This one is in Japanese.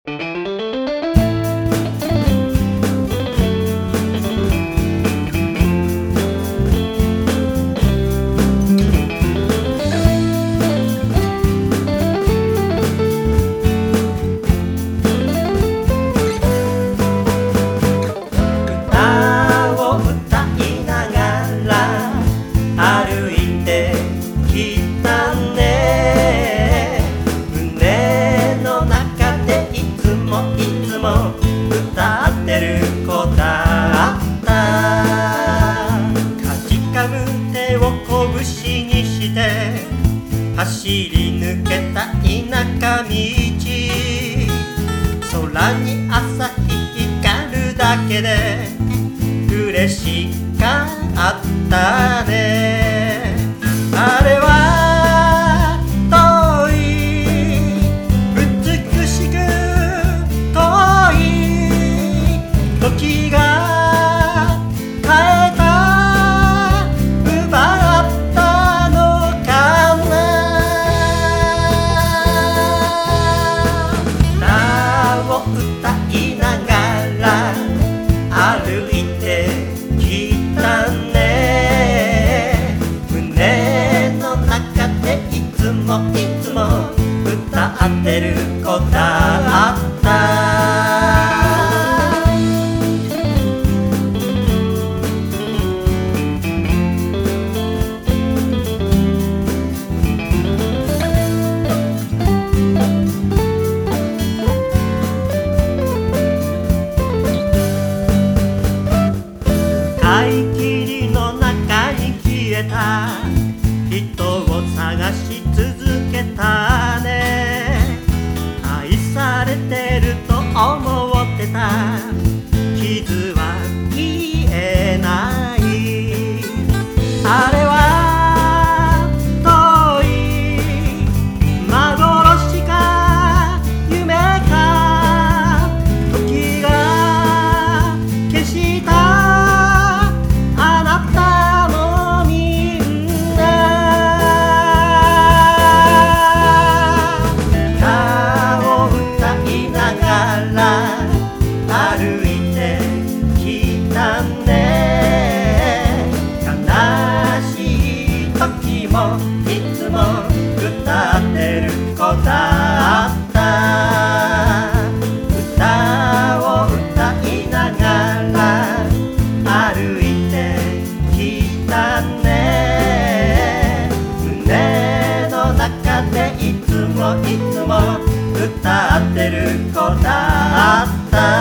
歩いてきたね。胸の中でいつもいつも歌ってる子だった。かじかむ手を拳にして走り抜けた田舎道。空に朝日光るだけで嬉しかったね。あれは遠い美しく遠い時が変えた奪ったのかな。歌を歌いながら歩いてきたね。胸の中でいつもいつも歌ってる子だった。霧の中に消えた人を探し続けたね。愛されてると思ってた傷は癒えない。あれは遠い幻か夢か時が消した歩いてきたね。悲しい時もいつも歌ってる子だった。歌を歌いながら歩いてきたね。胸の中でいつもいつも歌ってる子だった。